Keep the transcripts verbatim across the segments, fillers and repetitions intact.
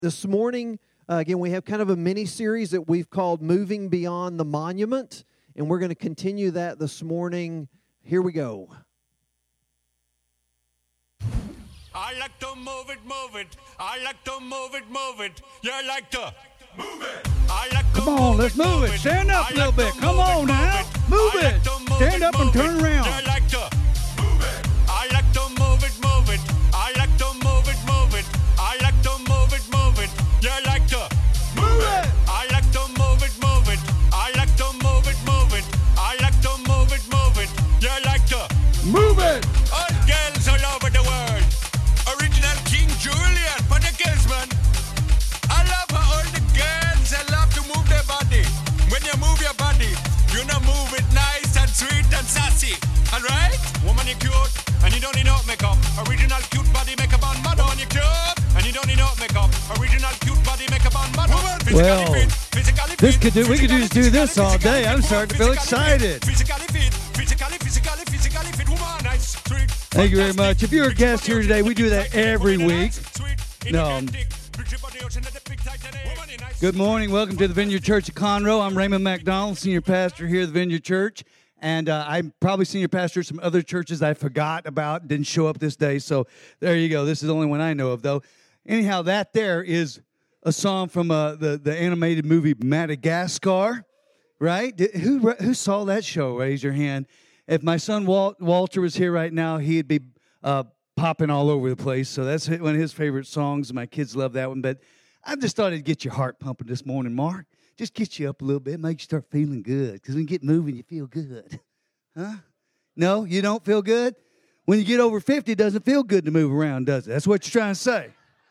This morning, uh, again, we have kind of a mini-series that we've called Moving Beyond the Monument, and we're going to continue that this morning. Here we go. I like to move it, move it. I like to move it, move it. You like to move it. I like to Come on, let's move it. Stand up a little bit. Come on now. Move it. Stand up and turn around. You like to move it. I like to move it, move it. I like to move it, move it. I like to move it, move it. You like to Move it. I like to move it, move it. I like to move it, move it. I like to move it, move it. You like to Move it. all girls all over the world. Original King Julian for the girls, man. I love how all the girls they love to move their body. When you move your body, you know move it nice and sweet and sassy. Alright? Woman, you cute, and you don't need no makeup. Original cute body makeup on mother on your cute, and you don't need no makeup. Original cute body makeup on mother. Physically Well, fit, physically this fit, could do- we could physically, just do this physically, all day. I'm physically starting to feel fit, excited. Physically fit, physically, physically, physically fit. Woman, nice, sweet. Thank you very much. If you're a guest here today, we do that every week. No. Good morning. Welcome to the Vineyard Church of Conroe. I'm Raymond McDonald, senior pastor here at the Vineyard Church. And uh, I'm probably senior pastor at some other churches I forgot about, didn't show up this day. So there you go. This is the only one I know of, though. Anyhow, that there is a song from uh, the, the animated movie Madagascar, right? Did, who, who saw that show? Raise your hand. If my son Walt, Walter was here right now, he'd be uh, popping all over the place. So that's one of his favorite songs. My kids love that one. But I just thought it'd get your heart pumping this morning, Mark. Just get you up a little bit, make you start feeling good. Because when you get moving, you feel good. Huh? No, you don't feel good? When you get over fifty, it doesn't feel good to move around, does it? That's what you're trying to say.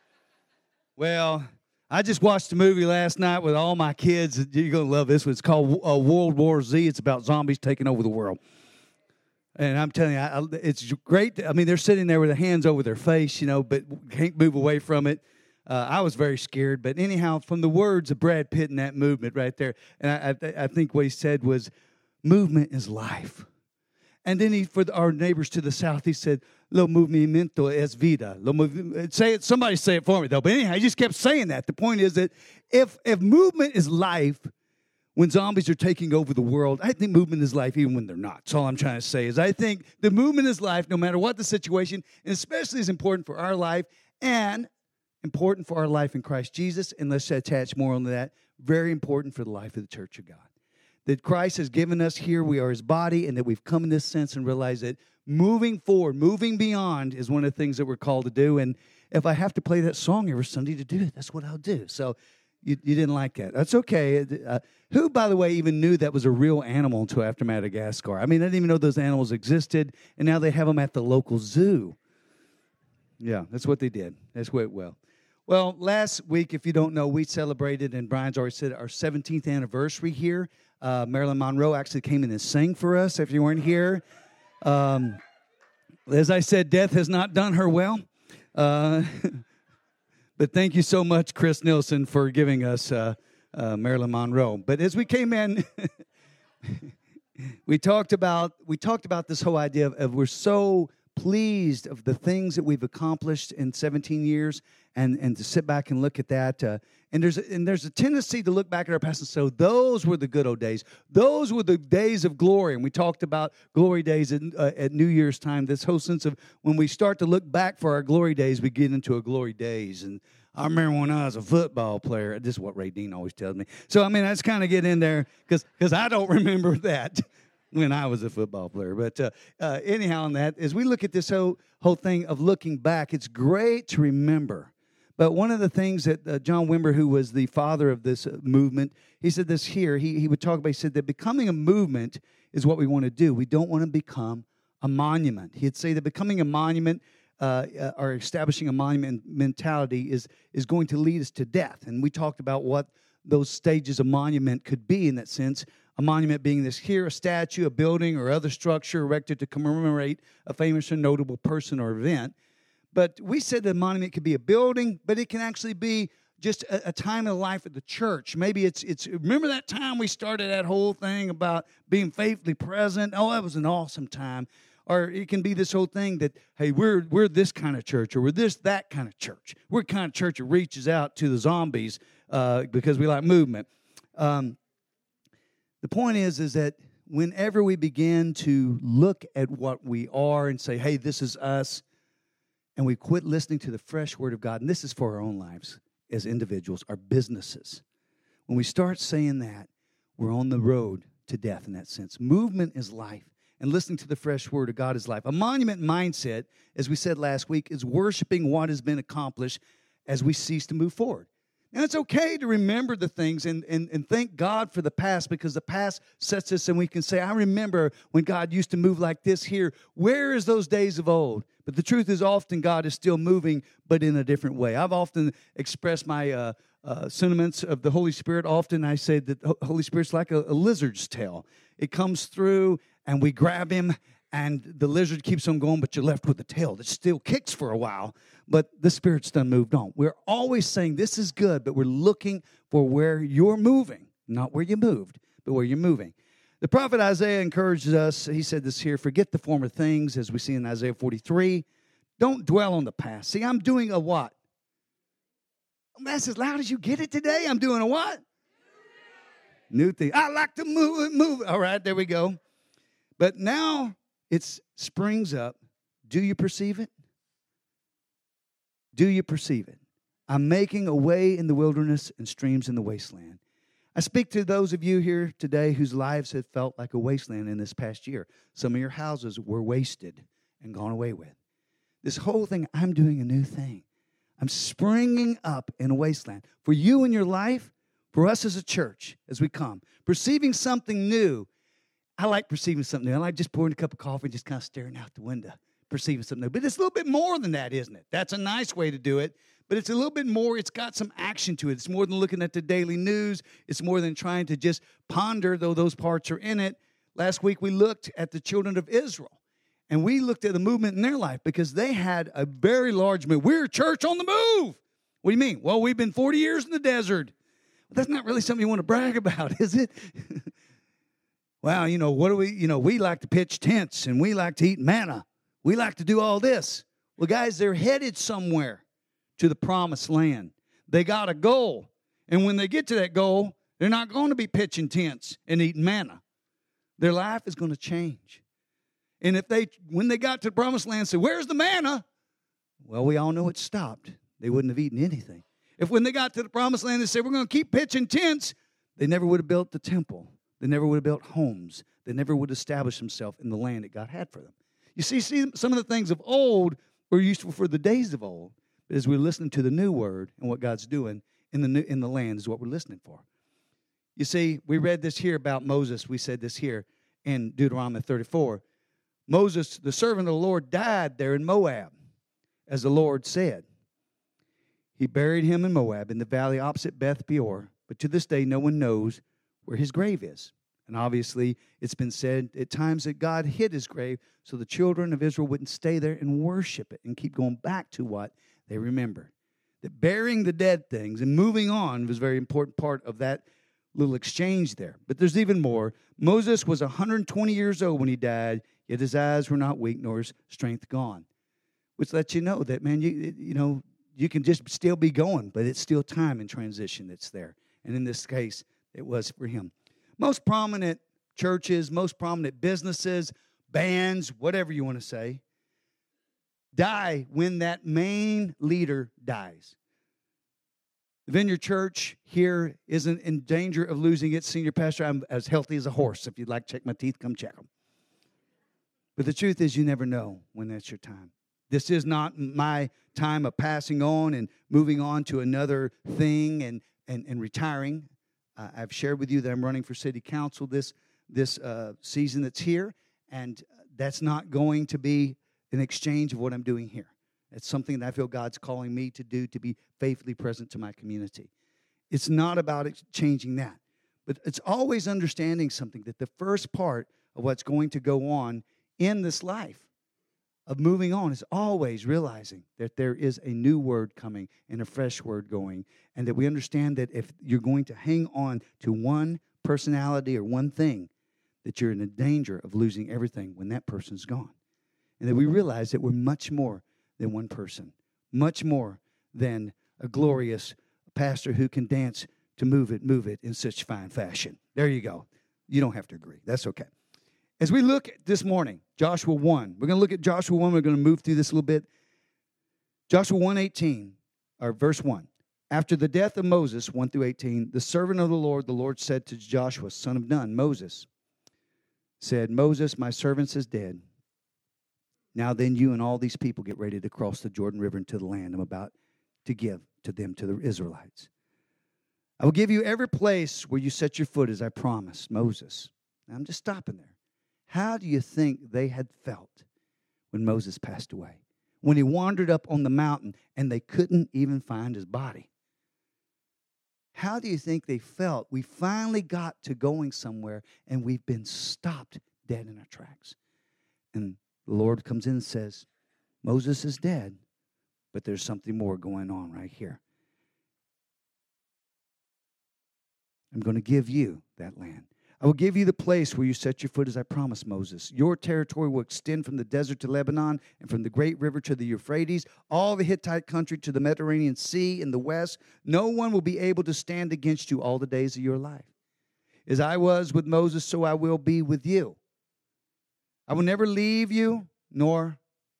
Well, I just watched a movie last night with all my kids. You're going to love this one. It's called uh, World War Z. It's about zombies taking over the world. And I'm telling you, I, it's great. I mean, they're sitting there with their hands over their face, you know, but can't move away from it. Uh, I was very scared. But anyhow, from the words of Brad Pitt in that movement right there, and I, I, I think what he said was, movement is life. And then he, for the, our neighbors to the south, he said, lo movimiento es vida. Lo movi- say it, somebody say it for me, though. But anyhow, he just kept saying that. The point is that if if movement is life, when zombies are taking over the world, I think movement is life even when they're not. That's all I'm trying to say is I think the movement is life no matter what the situation, and especially is important for our life and important for our life in Christ Jesus. And let's attach more on that. Very important for the life of the Church of God. That Christ has given us here, we are his body, and that we've come in this sense and realized that moving forward, moving beyond is one of the things that we're called to do. And if I have to play that song every Sunday to do it, that's what I'll do. So you, you didn't like that. That's okay. Uh, who, by the way, even knew that was a real animal until after Madagascar? I mean, I didn't even know those animals existed, and now they have them at the local zoo. Yeah, that's what they did. That's what, well. Well, last week, if you don't know, we celebrated, and Brian's already said, our seventeenth anniversary here. Uh, Marilyn Monroe actually came in and sang for us, if you weren't here. Um, as I said, death has not done her well. Uh, but thank you so much, Chris Nilsson, for giving us uh, uh, Marilyn Monroe. But as we came in, we talked about we talked about this whole idea of, of we're so pleased of the things that we've accomplished in seventeen years, and, and to sit back and look at that. Uh, and there's and there's a tendency to look back at our past and say, those were the good old days. Those were the days of glory. And we talked about glory days at, uh, at New Year's time. This whole sense of when we start to look back for our glory days, we get into a glory days. And I remember when I was a football player. This is what Ray Dean always tells me. So, I mean, I just kind of get in there because because I don't remember that when I was a football player. But uh, uh, anyhow, on that, as we look at this whole, whole thing of looking back, it's great to remember. But one of the things that uh, John Wimber, who was the father of this uh, movement, he said this here. He, he would talk about, he said that becoming a movement is what we want to do. We don't want to become a monument. He'd say that becoming a monument uh, uh, or establishing a monument mentality is, is going to lead us to death. And we talked about what those stages of monument could be in that sense. A monument being this here, a statue, a building, or other structure erected to commemorate a famous or notable person or event. But we said the monument could be a building, but it can actually be just a, a time in the life of the church. Maybe it's, it's remember that time we started that whole thing about being faithfully present? Oh, that was an awesome time. Or it can be this whole thing that, hey, we're we're this kind of church, or we're this, that kind of church. We're the kind of church that reaches out to the zombies uh, because we like movement. Um, the point is, is that whenever we begin to look at what we are and say, hey, this is us, and we quit listening to the fresh word of God, and this is for our own lives as individuals, our businesses. When we start saying that, we're on the road to death in that sense. Movement is life, and listening to the fresh word of God is life. A monument mindset, as we said last week, is worshiping what has been accomplished as we cease to move forward. Now, it's okay to remember the things and, and, and thank God for the past, because the past sets us and we can say, I remember when God used to move like this here. Where is those days of old? But the truth is, often God is still moving, but in a different way. I've often expressed my uh, uh, sentiments of the Holy Spirit. Often I say that the Holy Spirit's like a, a lizard's tail. It comes through and we grab him, and the lizard keeps on going, but you're left with the tail that still kicks for a while, but the Spirit's done moved on. We're always saying this is good, but we're looking for where you're moving, not where you moved, but where you're moving. The prophet Isaiah encourages us, he said this here, forget the former things, as we see in Isaiah forty-three. Don't dwell on the past. See, I'm doing a what? That's as loud as you get it today. I'm doing a what? New thing. I like to move it, move it. All right, there we go. But now it springs up. Do you perceive it? Do you perceive it? I'm making a way in the wilderness and streams in the wasteland. I speak to those of you here today whose lives have felt like a wasteland in this past year. Some of your houses were wasted and gone away with. This whole thing, I'm doing a new thing. I'm springing up in a wasteland. For you in your life, for us as a church, as we come, perceiving something new. I like perceiving something new. I like just pouring a cup of coffee and just kind of staring out the window, perceiving something new. But it's a little bit more than that, isn't it? That's a nice way to do it. But it's a little bit more. It's got some action to it. It's more than looking at the daily news. It's more than trying to just ponder, though those parts are in it. Last week we looked at the children of Israel. And we looked at the movement in their life because they had a very large move. We're a church on the move. What do you mean? Well, we've been forty years in the desert. Well, that's not really something you want to brag about, is it? Well, you know, what do we, you know, we like to pitch tents and we like to eat manna. We like to do all this. Well, guys, they're headed somewhere to the promised land. They got a goal. And when they get to that goal, they're not going to be pitching tents and eating manna. Their life is going to change. And if they, when they got to the promised land, said, where's the manna? Well, we all know it stopped. They wouldn't have eaten anything. If when they got to the promised land, they said, we're going to keep pitching tents, they never would have built the temple. They never would have built homes. They never would have established themselves in the land that God had for them. You see, see, some of the things of old were useful for the days of old. But as we're listening to the new word and what God's doing in the new, in the land is what we're listening for. You see, we read this here about Moses. We said this here in Deuteronomy thirty-four. Moses, the servant of the Lord, died there in Moab, as the Lord said. He buried him in Moab in the valley opposite Beth Peor, but to this day no one knows where his grave is. And obviously it's been said at times that God hid his grave so the children of Israel wouldn't stay there and worship it and keep going back to what they remember. That burying the dead things and moving on was a very important part of that little exchange there. But there's even more. Moses was one hundred twenty years old when he died, yet his eyes were not weak nor his strength gone. Which lets you know that, man, you you know, you can just still be going, but it's still time and transition that's there. And in this case, it was for him. Most prominent churches, most prominent businesses, bands, whatever you want to say, die when that main leader dies. The Vineyard Church here isn't in danger of losing its senior pastor. I'm as healthy as a horse. If you'd like to check my teeth, come check them. But the truth is you never know when that's your time. This is not my time of passing on and moving on to another thing and, and, and retiring. Uh, I've shared with you that I'm running for city council this, this uh, season that's here, and that's not going to be an exchange of what I'm doing here. It's something that I feel God's calling me to do, to be faithfully present to my community. It's not about changing that, but it's always understanding something, that the first part of what's going to go on in this life of moving on is always realizing that there is a new word coming and a fresh word going, and that we understand that if you're going to hang on to one personality or one thing, that you're in the danger of losing everything when that person's gone. And that we realize that we're much more than one person, much more than a glorious pastor who can dance to move it, move it in such fine fashion. There you go. You don't have to agree. That's okay. As we look at this morning, Joshua one, we're going to look at Joshua one. We're going to move through this a little bit. Joshua one eighteen, or verse one. After the death of Moses, one through eighteen, the servant of the Lord, the Lord said to Joshua, son of Nun, Moses, said, Moses, my servant is dead. Now then you and all these people get ready to cross the Jordan River into the land I'm about to give to them, to the Israelites. I will give you every place where you set your foot as I promised Moses. Now, I'm just stopping there. How do you think they had felt when Moses passed away? When he wandered up on the mountain and they couldn't even find his body? How do you think they felt? We finally got to going somewhere and we've been stopped dead in our tracks. And the Lord comes in and says, Moses is dead, but there's something more going on right here. I'm going to give you that land. I will give you the place where you set your foot as I promised Moses. Your territory will extend from the desert to Lebanon and from the great river to the Euphrates, all the Hittite country to the Mediterranean Sea in the west. No one will be able to stand against you all the days of your life. As I was with Moses, so I will be with you. I will never leave you, nor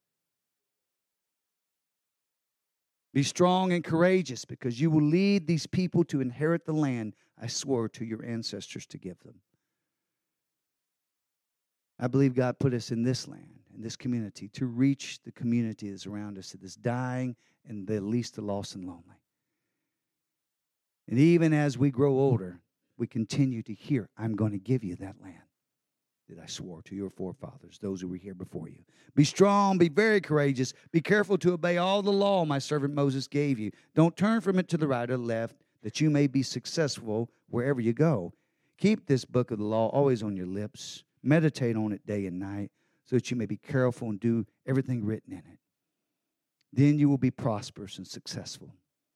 be strong and courageous, because you will lead these people to inherit the land I swore to your ancestors to give them. I believe God put us in this land, in this community, to reach the community that's around us that is dying and the least the lost and lonely. And even as we grow older, we continue to hear, I'm going to give you that land that I swore to your forefathers, those who were here before you. Be strong, be very courageous, be careful to obey all the law my servant Moses gave you. Don't turn from it to the right or left, that you may be successful wherever you go. Keep this book of the law always on your lips. Meditate on it day and night, so that you may be careful and do everything written in it. Then you will be prosperous and successful.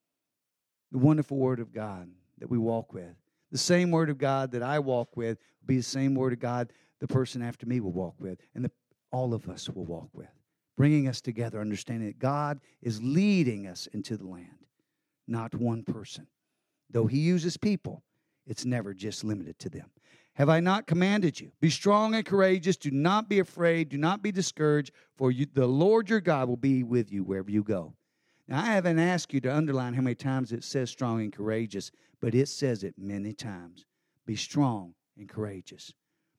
The wonderful Word of God that we walk with, the same Word of God that I walk with, will be the same Word of God the person after me will walk with, and the, all of us will walk with, bringing us together, understanding that God is leading us into the land, not one person. Though He uses people, it's never just limited to them. Have I not commanded you? Be strong and courageous. Do not be afraid. Do not be discouraged, for you, the Lord your God will be with you wherever you go. Now, I haven't asked you to underline how many times it says strong and courageous, but it says it many times. Be strong and courageous.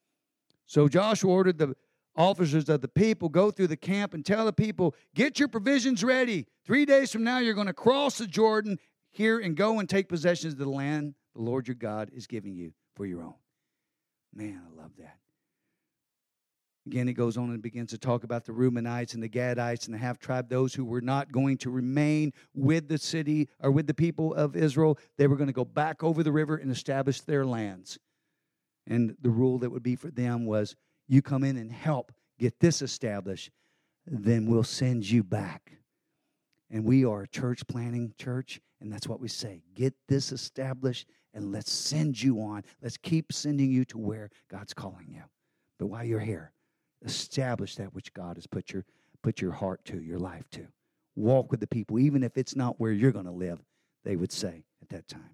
So Joshua ordered the officers of the people, go through the camp and tell the people, get your provisions ready. Three days from now, you're going to cross the Jordan here and go and take possessions of the land the Lord your God is giving you for your own. Man, I love that. Again, it goes on and begins to talk about the Reubenites and the Gadites and the half-tribe, those who were not going to remain with the city or with the people of Israel. They were going to go back over the river and establish their lands. And the rule that would be for them was, you come in and help get this established, then we'll send you back. And we are a church planting church, and that's what we say. Get this established, and let's send you on. Let's keep sending you to where God's calling you. But while you're here, establish that which God has put your, put your heart to, your life to. Walk with the people, even if it's not where you're going to live, they would say at that time.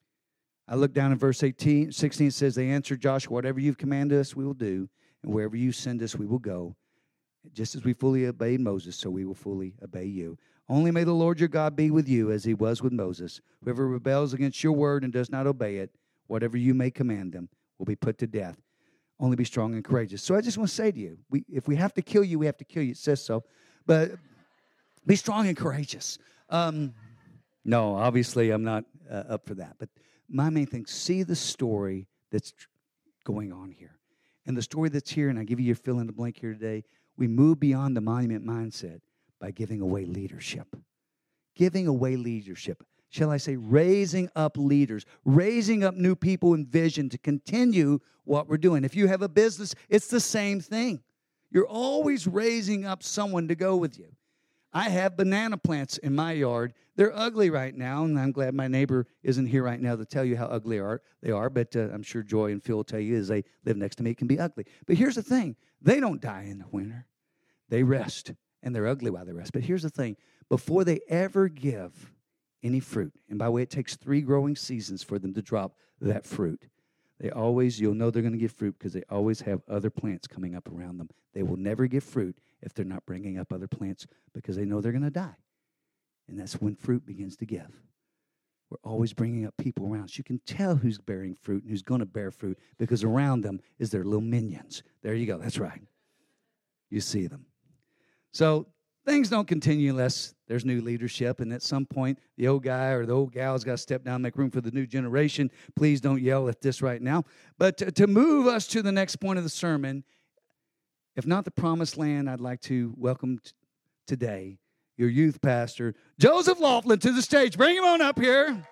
I look down in verse eighteen, sixteen, it says, they answered Joshua, whatever you've commanded us, we will do, and wherever you send us, we will go. Just as we fully obeyed Moses, so we will fully obey you. Only may the Lord your God be with you as he was with Moses. Whoever rebels against your word and does not obey it, whatever you may command them, will be put to death. Only be strong and courageous. So I just want to say to you, we, if we have to kill you, we have to kill you. It says so. But be strong and courageous. Um, no, obviously I'm not uh, up for that. But my main thing, see the story that's going on here. And the story that's here, and I give you your fill in the blank here today, we move beyond the monument mindset by giving away leadership. Giving away leadership. Shall I say, raising up leaders, raising up new people in vision to continue what we're doing. If you have a business, it's the same thing. You're always raising up someone to go with you. I have banana plants in my yard. They're ugly right now, and I'm glad my neighbor isn't here right now to tell you how ugly are, they are, but uh, I'm sure Joy and Phil will tell you as they live next to me, it can be ugly. But here's the thing. They don't die in the winter. They rest, and they're ugly while they rest. But here's the thing. Before they ever give any fruit, and by the way, it takes three growing seasons for them to drop that fruit, they always, you'll know they're going to give fruit because they always have other plants coming up around them. They will never give fruit if they're not bringing up other plants because they know they're going to die. And that's when fruit begins to give. We're always bringing up people around. So you can tell who's bearing fruit and who's going to bear fruit because around them is their little minions. There you go. That's right. You see them. So things don't continue unless there's new leadership. And at some point, the old guy or the old gal's got to step down and make room for the new generation. Please don't yell at this right now. But to, to move us to the next point of the sermon, if not the promised land, I'd like to welcome t- today your youth pastor, Joseph Laughlin, to the stage. Bring him on up here.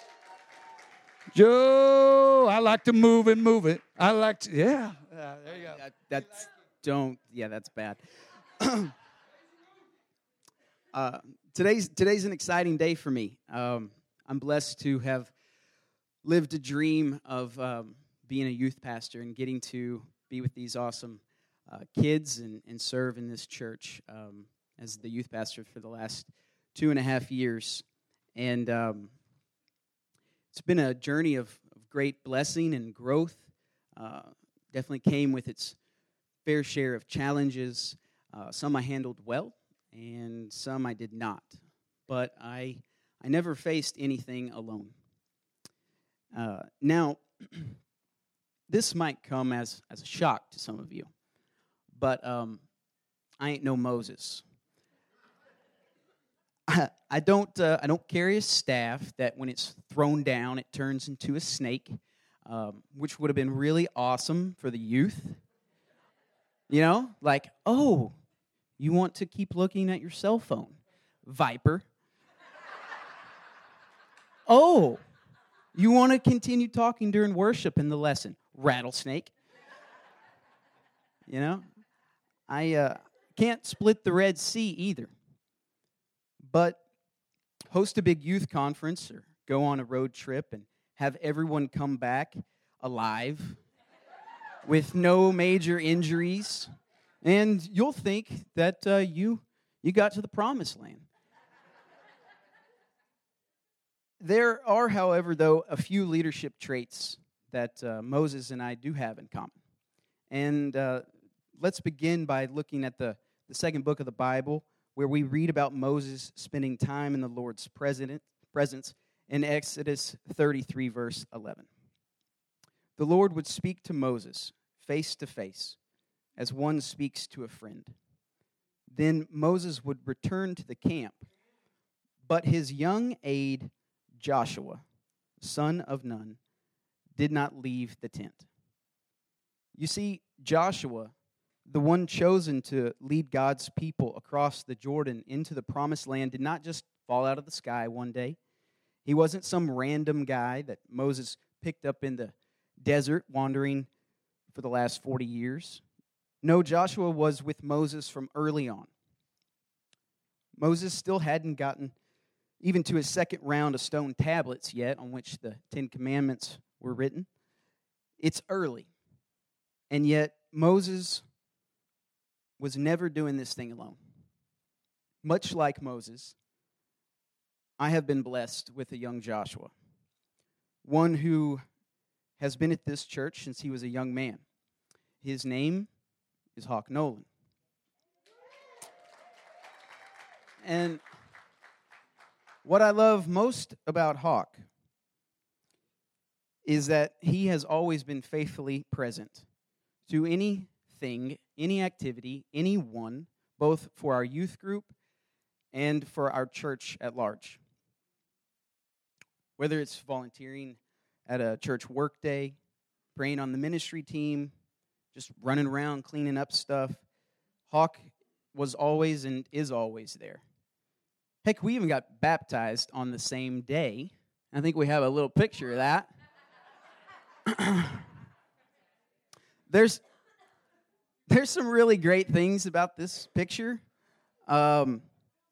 Joe, I like to move and move it. I like to, yeah. Uh, there you go. That, that's, don't, yeah, that's bad. uh, today's, today's an exciting day for me. Um, I'm blessed to have lived a dream of um, being a youth pastor and getting to be with these awesome uh, kids and, and serve in this church. Um, as the youth pastor for the last two and a half years. And um, it's been a journey of, of great blessing and growth. Uh, definitely came with its fair share of challenges. Uh, some I handled well, and some I did not. But I I never faced anything alone. Uh, now, this might come as, as a shock to some of you, but um, I ain't no Moses. I don't. Uh, I don't carry a staff that, when it's thrown down, it turns into a snake, um, which would have been really awesome for the youth. You know, like, oh, you want to keep looking at your cell phone, viper. Oh, you want to continue talking during worship in the lesson, rattlesnake. You know, I uh, can't split the Red Sea either. But host a big youth conference or go on a road trip and have everyone come back alive with no major injuries, and you'll think that uh, you you got to the promised land. There are, however, though, a few leadership traits that uh, Moses and I do have in common. And uh, let's begin by looking at the, the second book of the Bible, where we read about Moses spending time in the Lord's presence in Exodus thirty-three, verse eleven. The Lord would speak to Moses face to face, as one speaks to a friend. Then Moses would return to the camp, but his young aide, Joshua, son of Nun, did not leave the tent. You see, Joshua, the one chosen to lead God's people across the Jordan into the promised land, did not just fall out of the sky one day. He wasn't some random guy that Moses picked up in the desert wandering for the last forty years. No, Joshua was with Moses from early on. Moses still hadn't gotten even to his second round of stone tablets yet on which the Ten Commandments were written. It's early, and yet Moses was never doing this thing alone. Much like Moses, I have been blessed with a young Joshua, one who has been at this church since he was a young man. His name is Hawk Nolan. And what I love most about Hawk is that he has always been faithfully present to anything, any activity, anyone, both for our youth group and for our church at large. Whether it's volunteering at a church work day, praying on the ministry team, just running around cleaning up stuff, Hawk was always and is always there. Heck, we even got baptized on the same day. I think we have a little picture of that. there's there's some really great things about this picture. Um,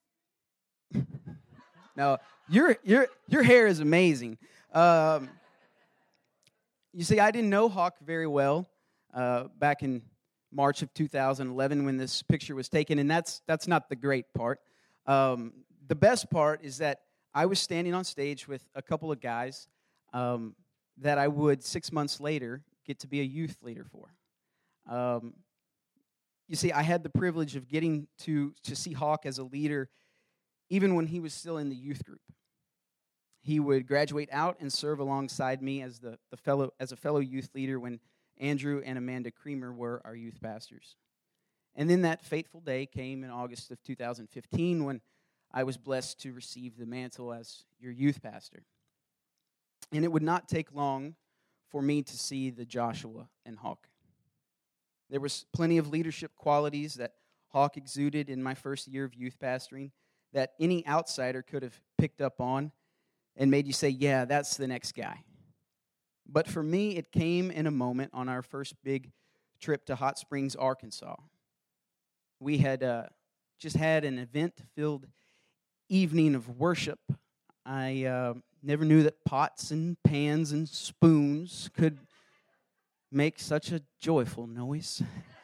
no, your your your hair is amazing. Um, you see, I didn't know Hawk very well uh, back in March of two thousand eleven when this picture was taken, and that's that's not the great part. Um, the best part is that I was standing on stage with a couple of guys um, that I would, six months later, get to be a youth leader for. Um, you see, I had the privilege of getting to, to see Hawk as a leader even when he was still in the youth group. He would graduate out and serve alongside me as the, the fellow as a fellow youth leader when Andrew and Amanda Creamer were our youth pastors. And then that fateful day came in August of two thousand fifteen when I was blessed to receive the mantle as your youth pastor. And it would not take long for me to see the Joshua and Hawk. There was plenty of leadership qualities that Hawk exuded in my first year of youth pastoring that any outsider could have picked up on and made you say, yeah, that's the next guy. But for me, it came in a moment on our first big trip to Hot Springs, Arkansas. We had uh, just had an event-filled evening of worship. I uh, never knew that pots and pans and spoons could make such a joyful noise.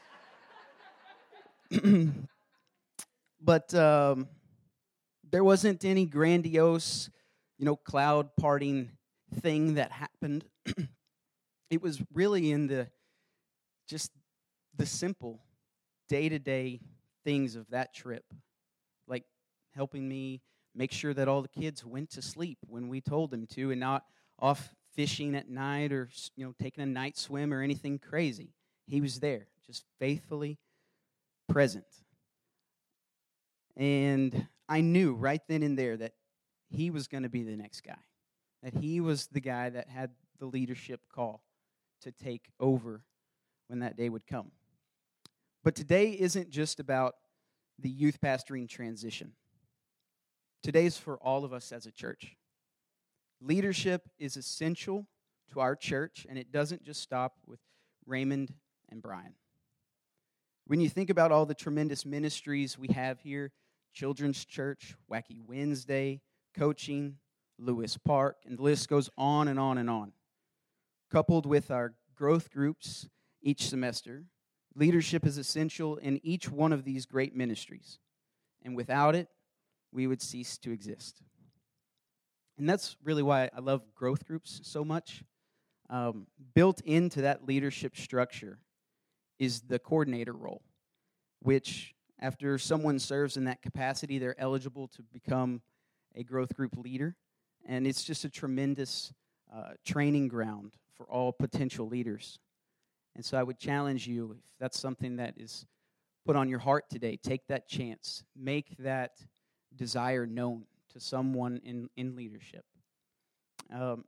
But um, there wasn't any grandiose, you know, cloud parting thing that happened. It was really in the just the simple day-to-day things of that trip, like helping me make sure that all the kids went to sleep when we told them to and not off fishing at night or, you know, taking a night swim or anything crazy. He was there, just faithfully present. And I knew right then and there that he was going to be the next guy, that he was the guy that had the leadership call to take over when that day would come. But today isn't just about the youth pastoring transition. Today's for all of us as a church. Leadership is essential to our church, and it doesn't just stop with Raymond and Brian. When you think about all the tremendous ministries we have here, Children's Church, Wacky Wednesday, coaching, Lewis Park, and the list goes on and on and on. Coupled with our growth groups each semester, leadership is essential in each one of these great ministries. And without it, we would cease to exist. And that's really why I love growth groups so much. Um, built into that leadership structure is the coordinator role, which after someone serves in that capacity, they're eligible to become a growth group leader. And it's just a tremendous uh, training ground for all potential leaders. And so I would challenge you, if that's something that is put on your heart today, take that chance. Make that desire known to someone in, in leadership. Um,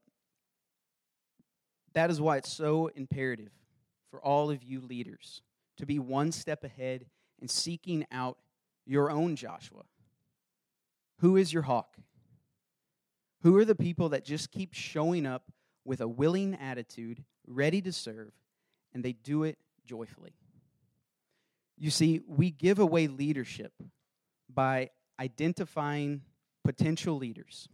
that is why it's so imperative for all of you leaders to be one step ahead in seeking out your own Joshua. Who is your Hawk? Who are the people that just keep showing up with a willing attitude, ready to serve, and they do it joyfully? You see, we give away leadership by identifying potential leaders.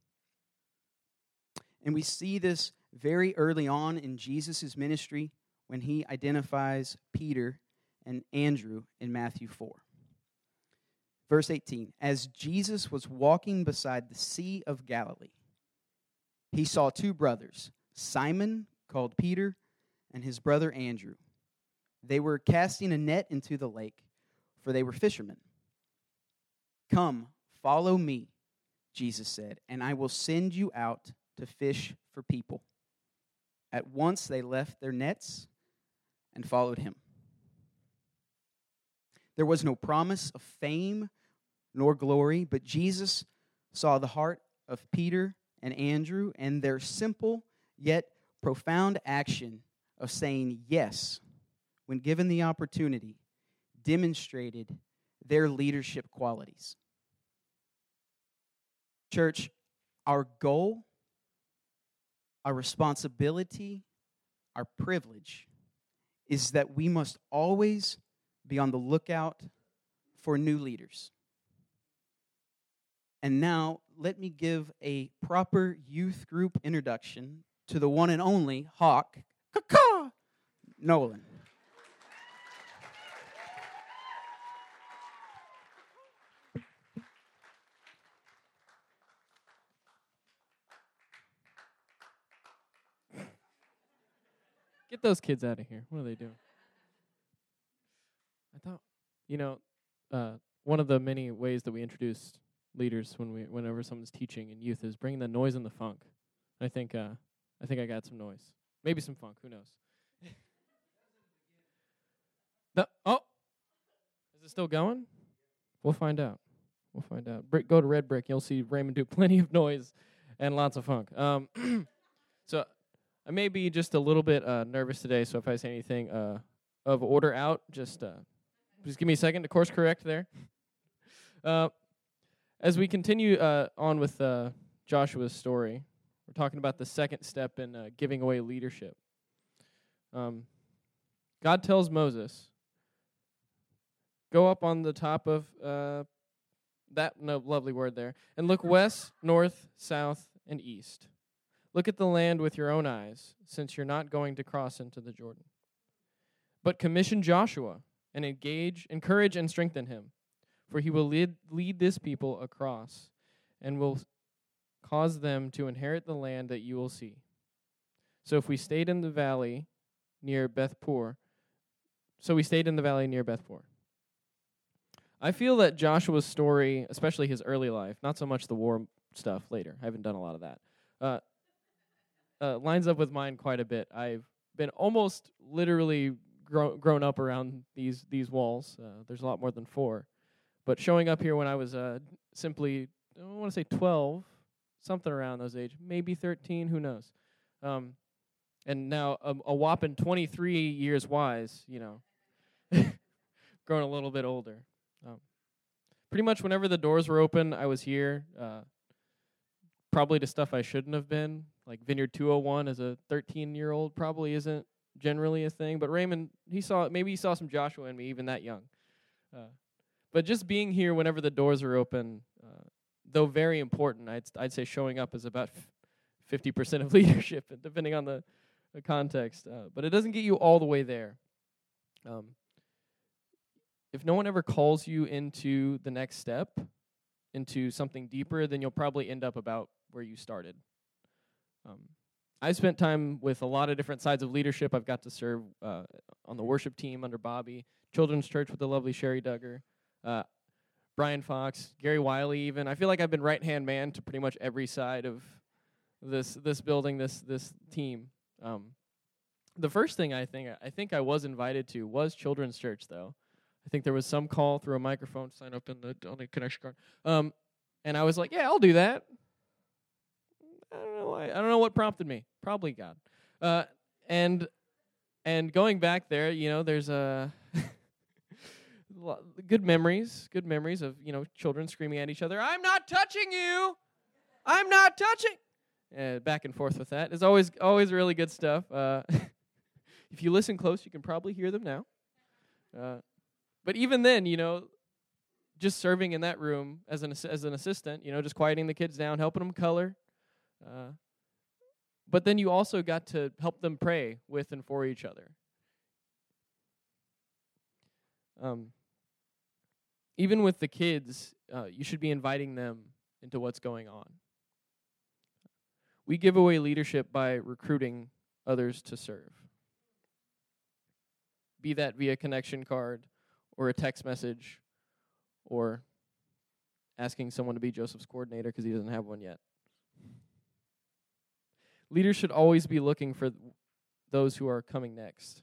And we see this very early on in Jesus' ministry when he identifies Peter and Andrew in Matthew four. Verse eighteen, as Jesus was walking beside the Sea of Galilee, he saw two brothers, Simon, called Peter, and his brother Andrew. They were casting a net into the lake, for they were fishermen. Come, follow me, Jesus said, and I will send you out to fish for people. At once they left their nets and followed him. There was no promise of fame nor glory, but Jesus saw the heart of Peter and Andrew and their simple yet profound action of saying yes when given the opportunity demonstrated their leadership qualities. Church, our goal, our responsibility, our privilege is that we must always be on the lookout for new leaders. And now, let me give a proper youth group introduction to the one and only Hawk Nolan. Get those kids out of here. What are they doing? I thought, you know, uh, one of the many ways that we introduce leaders when we, whenever someone's teaching in youth is bringing the noise and the funk. I think, uh, I think I got some noise, maybe some funk. Who knows? the, oh, is it still going? We'll find out. We'll find out. Brick, go to Red Brick. You'll see Raymond do plenty of noise and lots of funk. Um, so I may be just a little bit uh, nervous today. So if I say anything uh, of order out, just uh, just give me a second to course correct there. Uh, as we continue uh, on with uh, Joshua's story, we're talking about the second step in uh, giving away leadership. Um, God tells Moses, go up on the top of uh, that no, lovely word there, and look west, north, south, and east. Look at the land with your own eyes, since you're not going to cross into the Jordan. But commission Joshua and engage, encourage, and strengthen him, for he will lead, lead this people across and will cause them to inherit the land that you will see. So if we stayed in the valley near Beth-Peor, so we stayed in the valley near Beth-Peor. I feel that Joshua's story, especially his early life, not so much the war stuff later, I haven't done a lot of that, uh, uh, lines up with mine quite a bit. I've been almost literally grow, grown up around these these walls. Uh, there's a lot more than four. But showing up here when I was uh, simply, I don't want to say twelve, something around those age, maybe thirteen, who knows. Um, and now a, a whopping twenty-three years wise, you know, grown a little bit older. Um, pretty much whenever the doors were open, I was here, uh, probably to stuff I shouldn't have been, like Vineyard two oh one as a thirteen-year-old probably isn't generally a thing, but Raymond, he saw, maybe he saw some Joshua in me, even that young. Uh, but just being here whenever the doors are open, uh, though very important, I'd, I'd say showing up is about fifty percent of leadership, depending on the, the context, uh, but it doesn't get you all the way there. Um, If no one ever calls you into the next step, into something deeper, then you'll probably end up about where you started. Um, I've spent time with a lot of different sides of leadership. I've got to serve uh, on the worship team under Bobby, Children's Church with the lovely Sherry Duggar, uh, Brian Fox, Gary Wiley even. I feel like I've been right-hand man to pretty much every side of this this building, this this team. Um, the first thing I think I think I was invited to was Children's Church, though. I think there was some call through a microphone to sign up in the on the connection card. Um, and I was like, yeah, I'll do that. I don't know why. I don't know what prompted me. Probably God. Uh, and and going back there, you know, there's a good memories, good memories of, you know, children screaming at each other, I'm not touching you. I'm not touching. Uh, back and forth with that. It's always always really good stuff. Uh, if you listen close, you can probably hear them now. Uh, But even then, you know, just serving in that room as an as an assistant, you know, just quieting the kids down, helping them color. Uh, but then you also got to help them pray with and for each other. Um, even with the kids, uh, you should be inviting them into what's going on. We give away leadership by recruiting others to serve. Be that via connection card, or a text message, or asking someone to be Joseph's coordinator because he doesn't have one yet. Leaders should always be looking for th- those who are coming next.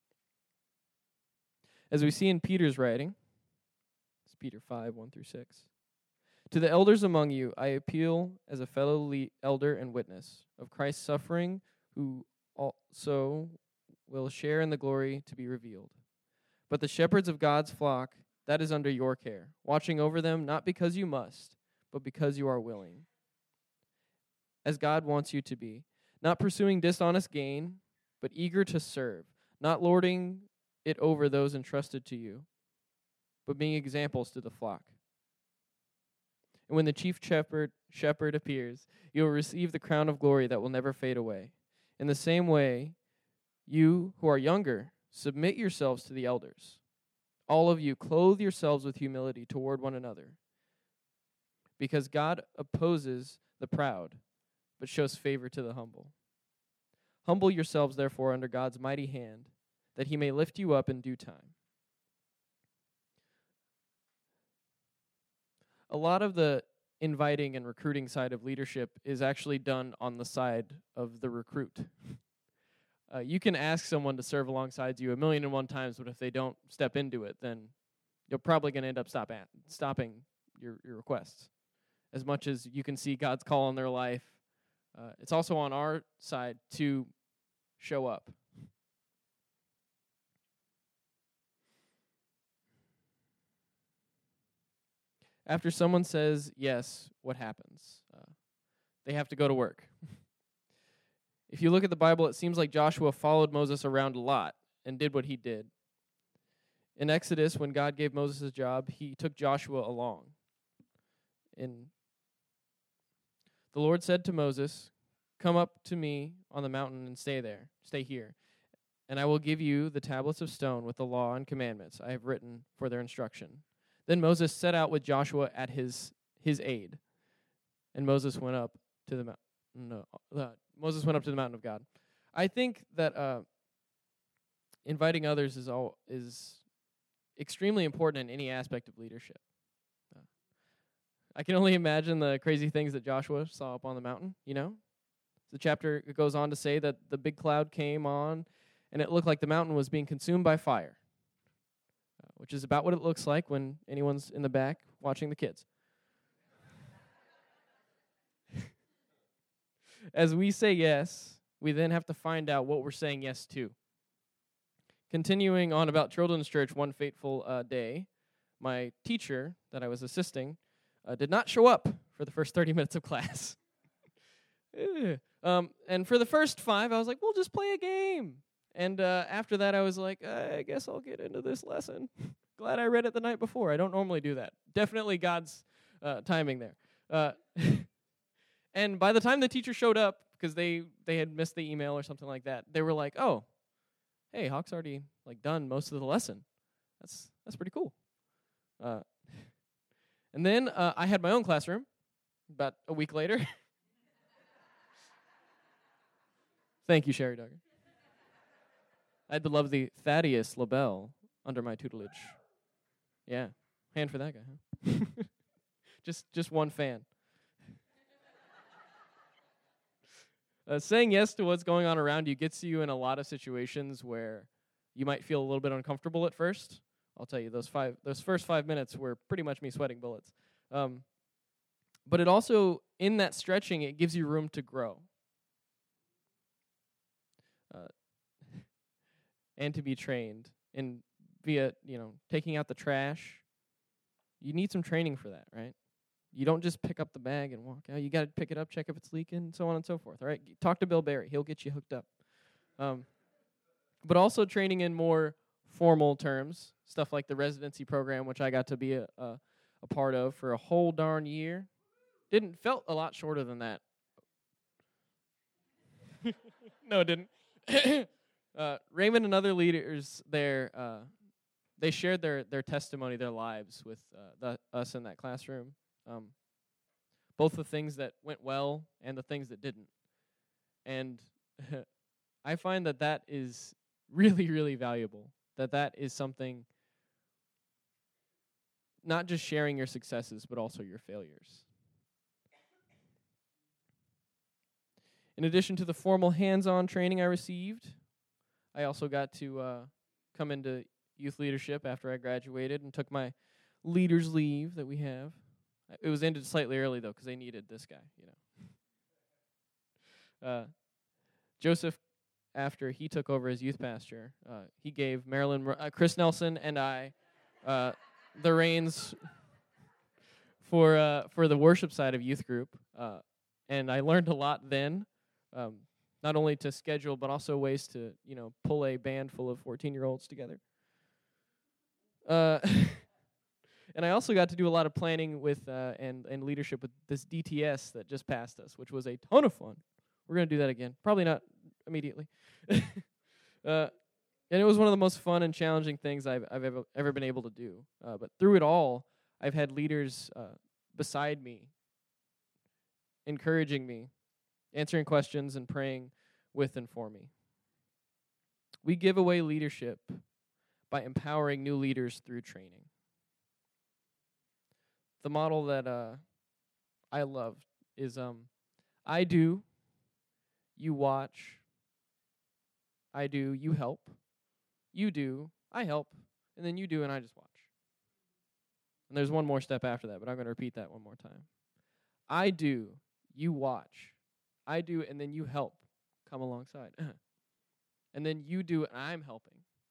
As we see in Peter's writing, it's Peter five, one through six. To the elders among you, I appeal as a fellow le- elder and witness of Christ's suffering, who also will share in the glory to be revealed. But the shepherds of God's flock, that is under your care, watching over them not because you must, but because you are willing, as God wants you to be, not pursuing dishonest gain, but eager to serve, not lording it over those entrusted to you, but being examples to the flock. And when the chief shepherd, shepherd appears, you will receive the crown of glory that will never fade away. In the same way, you who are younger, submit yourselves to the elders. All of you, clothe yourselves with humility toward one another, because God opposes the proud, but shows favor to the humble. Humble yourselves, therefore, under God's mighty hand, that he may lift you up in due time. A lot of the inviting and recruiting side of leadership is actually done on the side of the recruit. Uh, you can ask someone to serve alongside you a million and one times, but if they don't step into it, then you're probably going to end up stop at, stopping your, your requests. As much as you can see God's call in their life, uh, it's also on our side to show up. After someone says yes, what happens? Uh, they have to go to work. If you look at the Bible, it seems like Joshua followed Moses around a lot and did what he did. In Exodus, when God gave Moses his job, he took Joshua along. In the Lord said to Moses, "Come up to me on the mountain and stay there, stay here, and I will give you the tablets of stone with the law and commandments I have written for their instruction." Then Moses set out with Joshua at his his aid, and Moses went up to the mountain. No, uh, Moses went up to the mountain of God. I think that uh, inviting others is all is extremely important in any aspect of leadership. Uh, I can only imagine the crazy things that Joshua saw up on the mountain. You know, the chapter goes on to say that the big cloud came on, and it looked like the mountain was being consumed by fire. Which is about what it looks like when anyone's in the back watching the kids. As we say yes, we then have to find out what we're saying yes to. Continuing on about Children's Church, one fateful uh, day, my teacher that I was assisting uh, did not show up for the first thirty minutes of class. um, and for the first five, I was like, we'll just play a game. And uh, after that, I was like, I guess I'll get into this lesson. Glad I read it the night before. I don't normally do that. Definitely God's uh, timing there. Uh, and by the time the teacher showed up, because they, they had missed the email or something like that, they were like, oh, hey, Hawk's already like done most of the lesson. That's that's pretty cool. Uh, and then uh, I had my own classroom about a week later. Thank you, Sherry Duggar. I had the lovely Thaddeus LaBelle under my tutelage. Yeah, hand for that guy, huh? just, just one fan. Uh, saying yes to what's going on around you gets you in a lot of situations where you might feel a little bit uncomfortable at first. I'll tell you, those five, those first five minutes were pretty much me sweating bullets. Um, but it also, in that stretching, it gives you room to grow. Uh, and to be trained in via, you know, taking out the trash. You need some training for that, right? You don't just pick up the bag and walk out. You got to pick it up, check if it's leaking, so on and so forth, all right? Talk to Bill Barry. He'll get you hooked up. Um, but also training in more formal terms, stuff like the residency program, which I got to be a, a, a part of for a whole darn year. Didn't felt a lot shorter than that. No, it didn't. Uh, Raymond and other leaders there, uh, they shared their, their testimony, their lives with uh, the, us in that classroom. Um, both the things that went well and the things that didn't. And I find that that is really, really valuable, that that is something, not just sharing your successes, but also your failures. In addition to the formal hands-on training I received, I also got to uh, come into youth leadership after I graduated and took my leader's leave that we have. It was ended slightly early, though, because they needed this guy, you know. Uh, Joseph, after he took over as youth pastor, uh, he gave Marilyn, uh, Chris Nelson and I uh, the reins for uh, for the worship side of youth group. Uh, and I learned a lot then. Um, Not only to schedule, but also ways to, you know, pull a band full of fourteen-year-olds together. Uh, and I also got to do a lot of planning with uh, and and leadership with this D T S that just passed us, which was a ton of fun. We're gonna do that again, probably not immediately. uh, and it was one of the most fun and challenging things I've I've ever ever been able to do. Uh, but through it all, I've had leaders uh, beside me, encouraging me, answering questions and praying with and for me. We give away leadership by empowering new leaders through training. The model that uh, I love is um, I do, you watch, I do, you help, you do, I help, and then you do, and I just watch. And there's one more step after that, but I'm going to repeat that one more time. I do, you watch, I do, and then you help come alongside. And then you do, and I'm helping.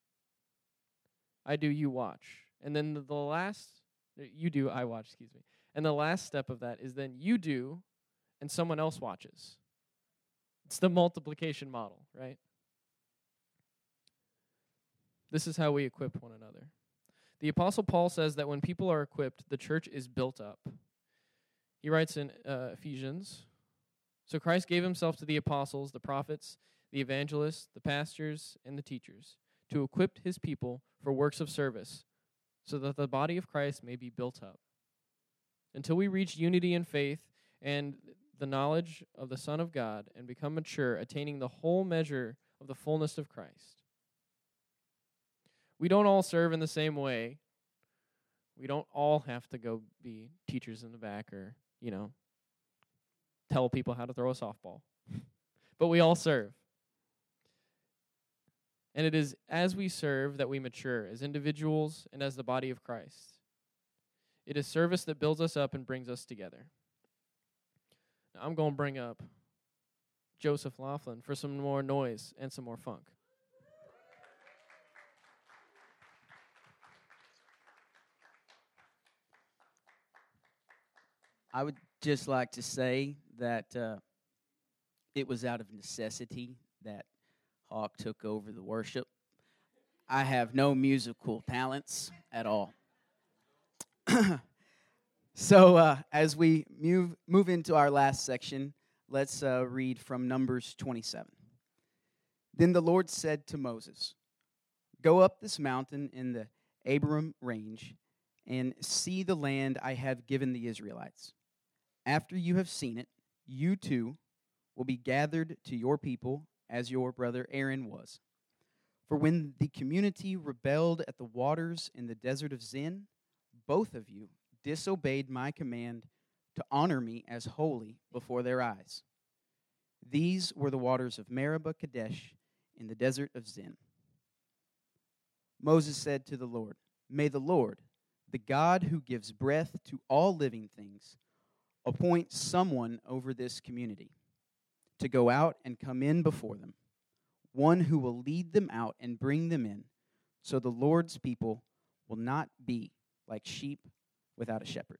I do, you watch. And then the, the last, you do, I watch, excuse me. And the last step of that is then you do, and someone else watches. It's the multiplication model, right? This is how we equip one another. The Apostle Paul says that when people are equipped, the church is built up. He writes in uh, Ephesians, so Christ gave himself to the apostles, the prophets, the evangelists, the pastors, and the teachers, to equip his people for works of service, so that the body of Christ may be built up, until we reach unity in faith and the knowledge of the Son of God and become mature, attaining the whole measure of the fullness of Christ. We don't all serve in the same way. We don't all have to go be teachers in the back or, you know, tell people how to throw a softball. But we all serve. And it is as we serve that we mature as individuals and as the body of Christ. It is service that builds us up and brings us together. Now, I'm going to bring up Joseph Laughlin for some more noise and some more funk. I would just like to say that uh, it was out of necessity that Hawk took over the worship. I have no musical talents at all. So uh, as we move, move into our last section, let's uh, read from Numbers twenty-seven. Then the Lord said to Moses, "Go up this mountain in the Abiram range and see the land I have given the Israelites. After you have seen it, you too will be gathered to your people as your brother Aaron was. For when the community rebelled at the waters in the desert of Zin, both of you disobeyed my command to honor me as holy before their eyes. These were the waters of Meribah Kadesh in the desert of Zin." Moses said to the Lord, "May the Lord, the God who gives breath to all living things, appoint someone over this community to go out and come in before them, one who will lead them out and bring them in, so the Lord's people will not be like sheep without a shepherd."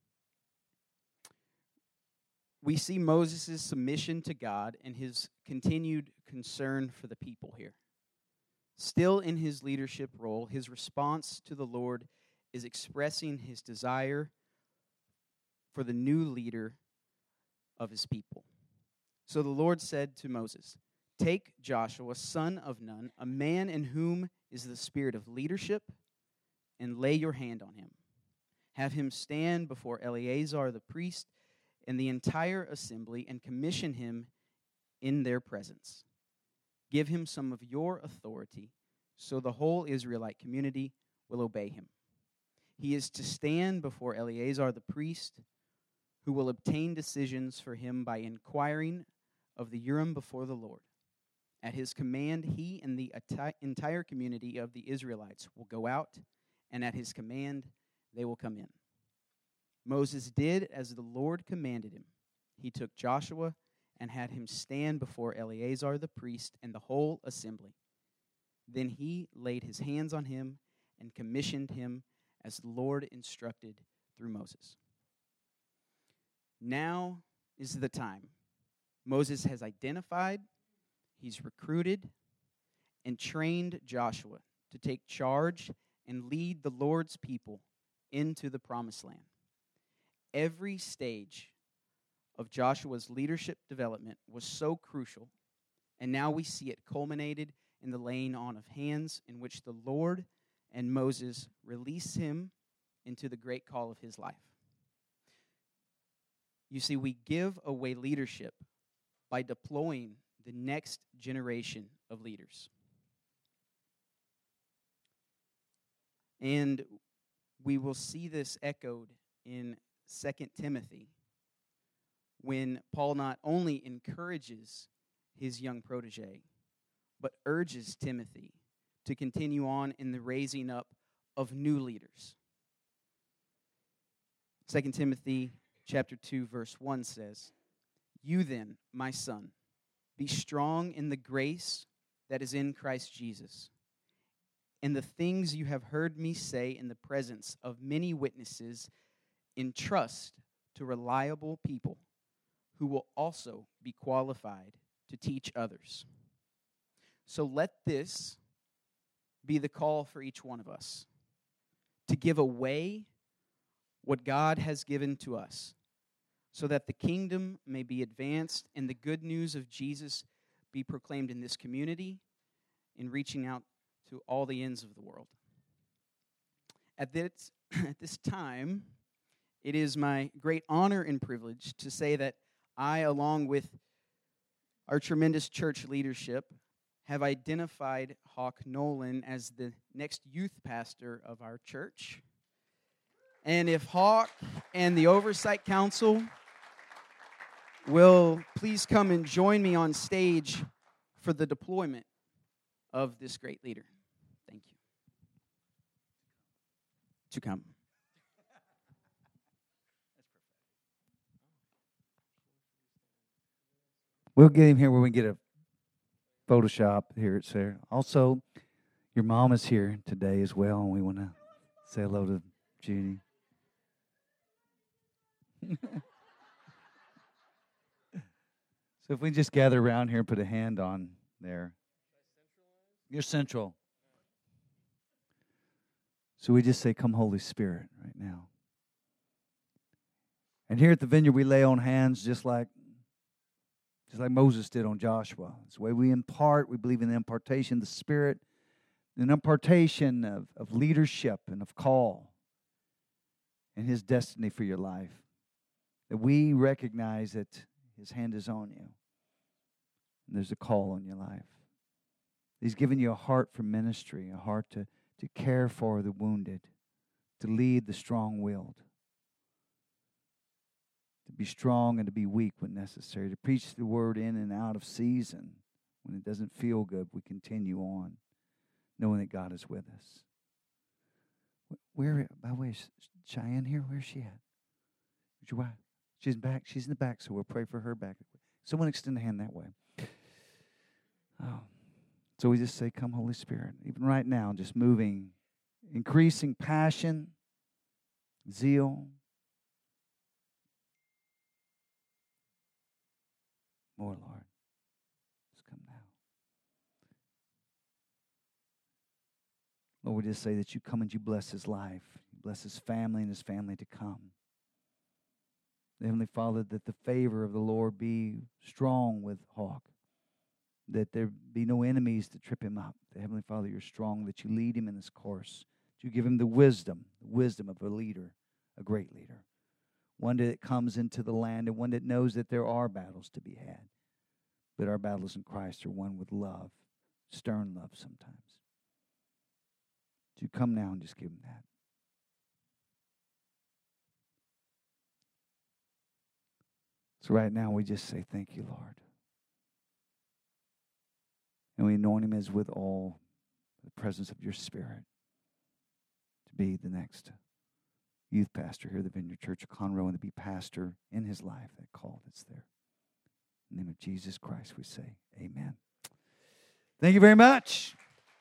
We see Moses' submission to God and his continued concern for the people here. Still in his leadership role, his response to the Lord is expressing his desire for the new leader of his people. So the Lord said to Moses, "Take Joshua, son of Nun, a man in whom is the spirit of leadership, and lay your hand on him. Have him stand before Eleazar the priest and the entire assembly and commission him in their presence. Give him some of your authority, so the whole Israelite community will obey him. He is to stand before Eleazar the priest, who will obtain decisions for him by inquiring of the Urim before the Lord. At his command, he and the ati- entire community of the Israelites will go out, and at his command, they will come in." Moses did as the Lord commanded him. He took Joshua and had him stand before Eleazar the priest and the whole assembly. Then he laid his hands on him and commissioned him as the Lord instructed through Moses. Now is the time. Moses has identified, he's recruited, and trained Joshua to take charge and lead the Lord's people into the promised land. Every stage of Joshua's leadership development was so crucial, and now we see it culminated in the laying on of hands in which the Lord and Moses release him into the great call of his life. You see, we give away leadership by deploying the next generation of leaders. And we will see this echoed in Second Timothy, when Paul not only encourages his young protege, but urges Timothy to continue on in the raising up of new leaders. Second Timothy chapter two, verse one says, "You then, my son, be strong in the grace that is in Christ Jesus. And the things you have heard me say in the presence of many witnesses, entrust to reliable people who will also be qualified to teach others." So let this be the call for each one of us, to give away what God has given to us, so that the kingdom may be advanced and the good news of Jesus be proclaimed in this community, in reaching out to all the ends of the world. At this, at this time, it is my great honor and privilege to say that I, along with our tremendous church leadership, have identified Hawk Nolan as the next youth pastor of our church. And if Hawk and the Oversight Council will please come and join me on stage for the deployment of this great leader. Thank you. To come. We'll get him here when we get a Photoshop here at Sarah. Also, your mom is here today as well, and we want to say hello to Judy. So if we just gather around here and put a hand on there. You're central. So we just say, "Come, Holy Spirit," right now. And here at the Vineyard, we lay on hands just like Just like Moses did on Joshua. It's the way we impart. We believe in the impartation of the Spirit, an impartation of, of leadership and of call and His destiny for your life. That we recognize that His hand is on you. And there's a call on your life. He's given you a heart for ministry, a heart to, to care for the wounded, to lead the strong-willed, to be strong and to be weak when necessary, to preach the word in and out of season. When it doesn't feel good, we continue on, knowing that God is with us. Where, by the way, is Cheyenne here? Where's she at? Where's your wife? She's back. She's in the back, so we'll pray for her back. Someone extend a hand that way. Oh. So we just say, "Come, Holy Spirit." Even right now, just moving, increasing passion, zeal. More, Lord. Just come now. Lord, we just say that you come and you bless his life. You bless his family and his family to come. Heavenly Father, that the favor of the Lord be strong with Hawk. That there be no enemies to trip him up. That, Heavenly Father, you're strong, that you lead him in his course. That you give him the wisdom, the wisdom of a leader, a great leader. One that comes into the land and one that knows that there are battles to be had. But our battles in Christ are won with love, stern love sometimes. Would you come now and just give him that? So right now we just say, "Thank you, Lord." And we anoint him as with all the presence of your Spirit to be the next youth pastor here at the Vineyard Church of Conroe, and to be pastor in his life. That call that's there. In the name of Jesus Christ, we say amen. Thank you very much.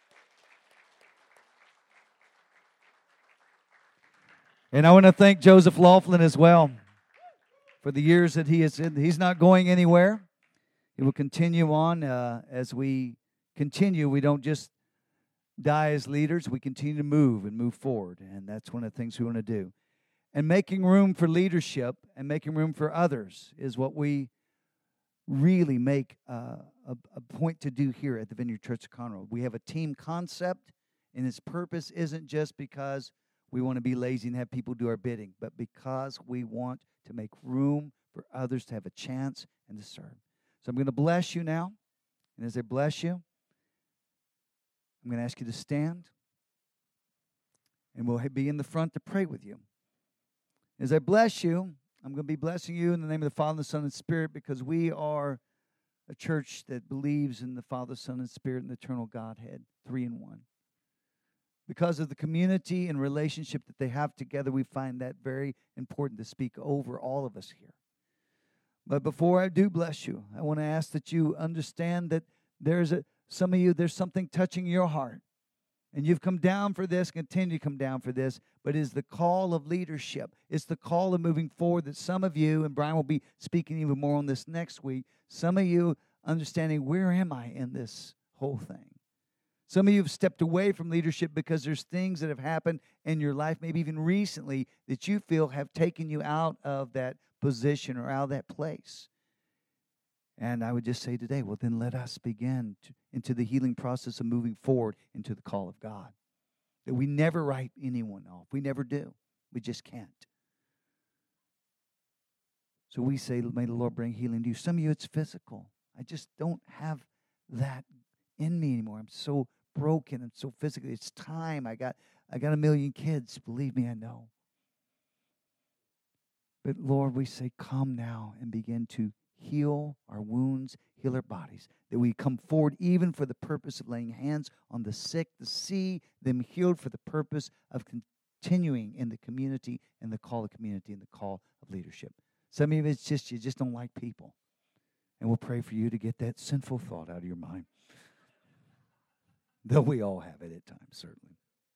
And I want to thank Joseph Laughlin as well for the years that he has. He's not going anywhere. He will continue on uh, as we continue. We don't just die as leaders. We continue to move and move forward. And that's one of the things we want to do. And making room for leadership and making room for others is what we really make uh, a, a point to do here at the Vineyard Church of Conroe. We have a team concept, and its purpose isn't just because we want to be lazy and have people do our bidding, but because we want to make room for others to have a chance and to serve. So I'm going to bless you now. And as I bless you, I'm going to ask you to stand. And we'll be in the front to pray with you. As I bless you, I'm going to be blessing you in the name of the Father, the Son, and Spirit, because we are a church that believes in the Father, Son, and Spirit and the eternal Godhead, three in one. Because of the community and relationship that they have together, we find that very important to speak over all of us here. But before I do bless you, I want to ask that you understand that there's a, some of you, there's something touching your heart. And you've come down for this, continue to come down for this, but it's the call of leadership. It's the call of moving forward that some of you, and Brian will be speaking even more on this next week, some of you understanding, where am I in this whole thing? Some of you have stepped away from leadership because there's things that have happened in your life, maybe even recently, that you feel have taken you out of that position or out of that place. And I would just say today, well, then let us begin to, into the healing process of moving forward into the call of God. That we never write anyone off. We never do. We just can't. So we say, may the Lord bring healing to you. Some of you, it's physical. I just don't have that in me anymore. I'm so broken and so physically. It's time. I got, I got a million kids. Believe me, I know. But Lord, we say, come now and begin to heal our wounds, heal our bodies, that we come forward even for the purpose of laying hands on the sick, to see them healed for the purpose of continuing in the community and the call of community and the call of leadership. Some of you, it's just you just don't like people. And we'll pray for you to get that sinful thought out of your mind. Though we all have it at times, certainly.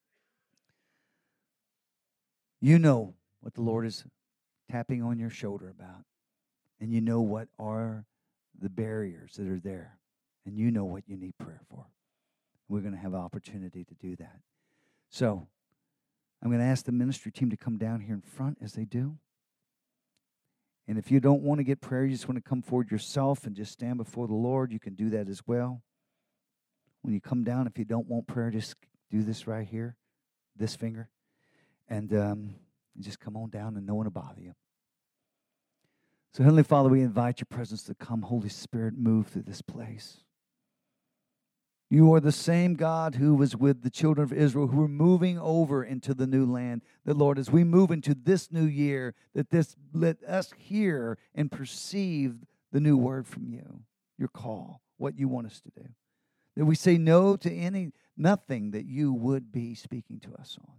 You know what the Lord is tapping on your shoulder about. And you know what are the barriers that are there. And you know what you need prayer for. We're going to have opportunity to do that. So, I'm going to ask the ministry team to come down here in front as they do. And if you don't want to get prayer, you just want to come forward yourself and just stand before the Lord, you can do that as well. When you come down, if you don't want prayer, just do this right here, this finger. And um, just come on down and no one will bother you. So, Heavenly Father, we invite your presence to come. Holy Spirit, move through this place. You are the same God who was with the children of Israel who were moving over into the new land. That, Lord, as we move into this new year, that this let us hear and perceive the new word from you, your call, what you want us to do. That we say no to any, nothing that you would be speaking to us on.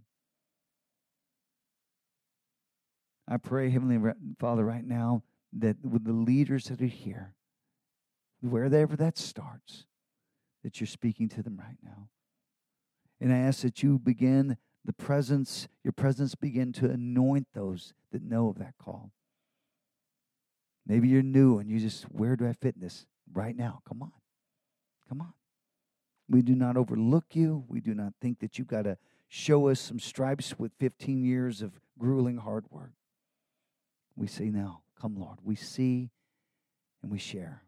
I pray, Heavenly Father, right now, that with the leaders that are here, wherever that starts, that you're speaking to them right now. And I ask that you begin the presence, your presence begin to anoint those that know of that call. Maybe you're new and you just, where do I fit in this? Right now, come on. Come on. We do not overlook you. We do not think that you've got to show us some stripes with fifteen years of grueling hard work. We say now, come, Lord. We see and we share.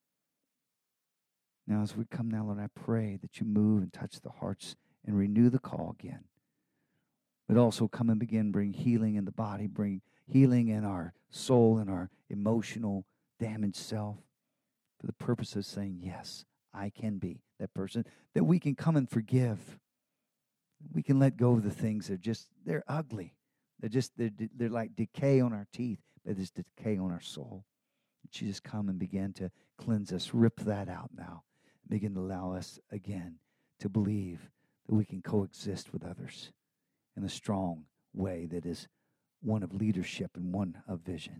Now, as we come now, Lord, I pray that you move and touch the hearts and renew the call again. But also come and begin, bring healing in the body, bring healing in our soul and our emotional damaged self for the purpose of saying, yes, I can be that person, that we can come and forgive. We can let go of the things that are just, they're ugly. They're just, they're, they're like decay on our teeth, but it's decay on our soul. That you just come and begin to cleanse us, rip that out now. Begin to allow us again to believe that we can coexist with others in a strong way that is one of leadership and one of vision.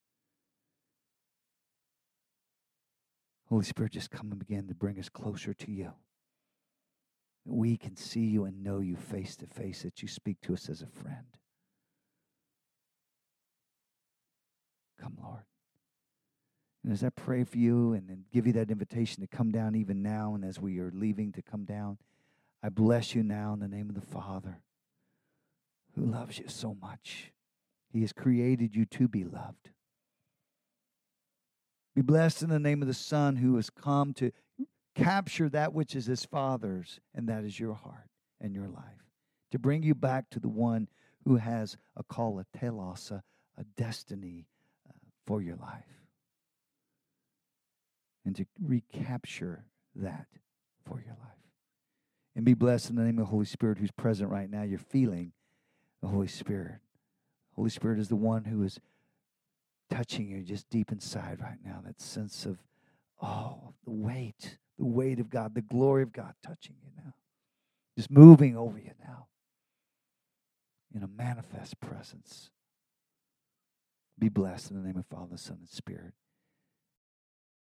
Holy Spirit, just come and begin to bring us closer to you. That we can see you and know you face to face, that you speak to us as a friend. Come, Lord. And as I pray for you and then give you that invitation to come down even now, and as we are leaving to come down, I bless you now in the name of the Father, who loves you so much. He has created you to be loved. Be blessed in the name of the Son, who has come to capture that which is his Father's, and that is your heart and your life. To bring you back to the one who has a call, a telos, a, a destiny uh, for your life. And to recapture that for your life. And be blessed in the name of the Holy Spirit who's present right now. You're feeling the Holy Spirit. Holy Spirit is the one who is touching you just deep inside right now. That sense of, oh, the weight, the weight of God, the glory of God touching you now. Just moving over you now in a manifest presence. Be blessed in the name of Father, Son, and Spirit.